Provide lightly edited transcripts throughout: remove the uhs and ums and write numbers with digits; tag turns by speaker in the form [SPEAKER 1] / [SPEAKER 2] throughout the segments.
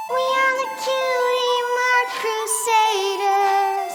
[SPEAKER 1] We are the cutie mark crusaders.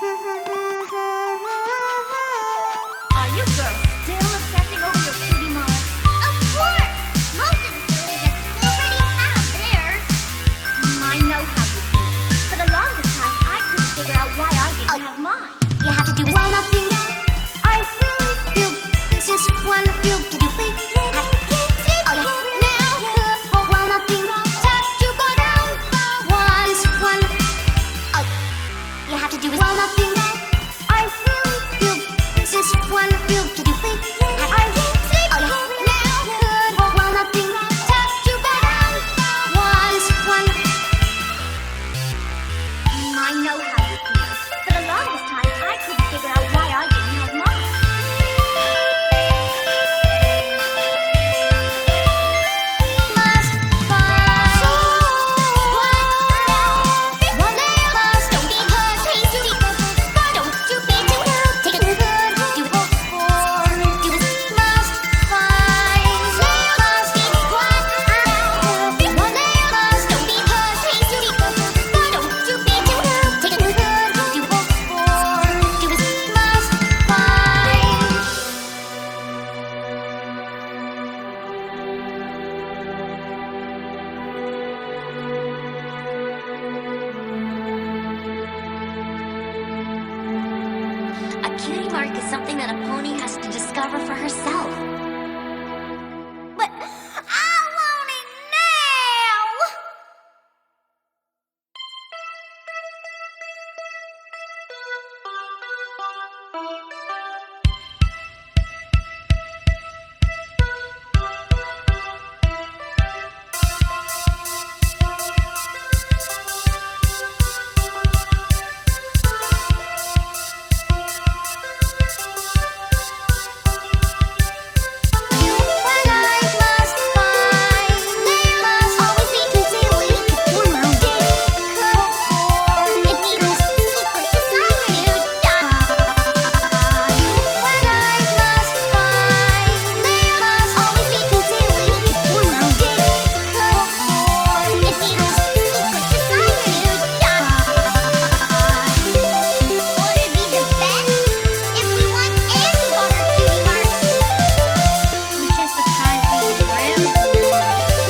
[SPEAKER 2] Are you girls still obsessing over your cutie mark?
[SPEAKER 1] Of course! Most of the silly already have theirs.
[SPEAKER 2] I know how you feel. For the longest time, I couldn't figure out why I didn't have mine.
[SPEAKER 1] You have to do one of you. I really feel just one of you. Can you please? Oh, yeah. Now, for one of you. Time to go down for once. One. Oh, you have to do one of you. I really feel just one of you. Can you please? I can't sleep. Oh, yeah. Now, for one of you. Time to go down for once. One.
[SPEAKER 2] I know how you feel. For the longest time, I couldn't figure out why I didn't have mine.
[SPEAKER 1] Must find one day must don't be hurt. Please do it. Don't you be too loud. Take it good. Do it for. Do this. Must find. Must be quiet. One day must don't be hurt. Please do it. Don't you be too loud. Take it good. Do it for. Do this. Must find.
[SPEAKER 2] A cutie mark is something that a pony has to discover for herself.
[SPEAKER 1] But I want it now. When I must find, they must always be concealed. For my dick, it needs secret society. When I must find, they must always be concealed. For my dick, it needs secret society. Would it be the best if we won and we got our cutie marks?
[SPEAKER 2] We just surprised you with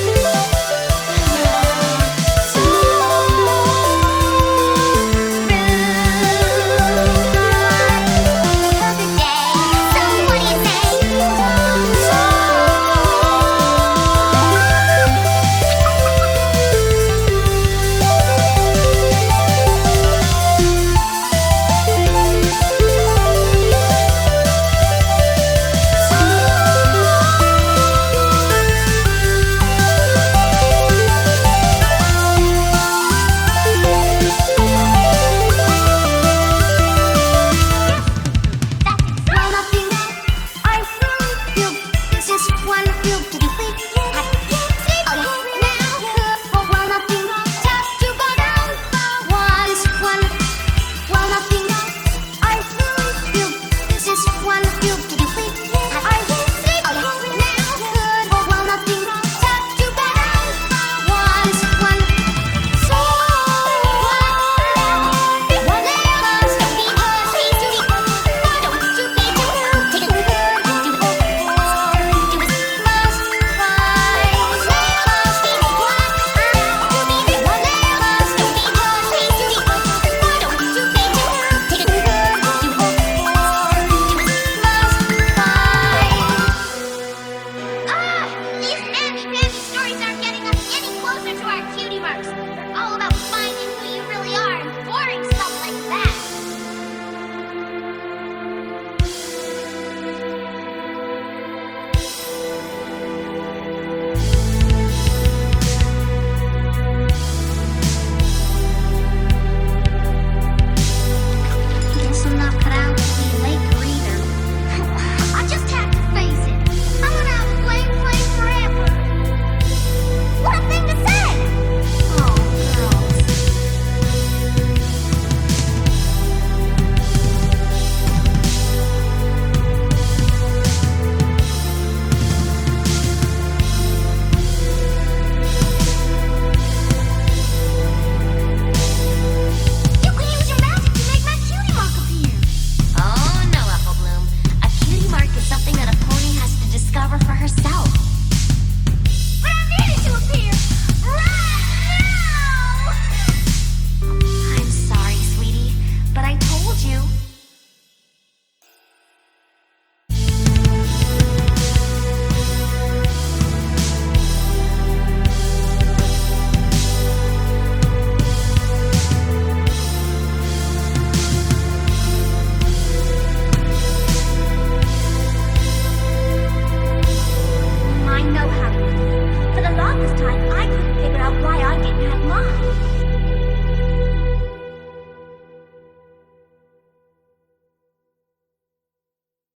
[SPEAKER 1] One of you, I really feel this is one of you. Can you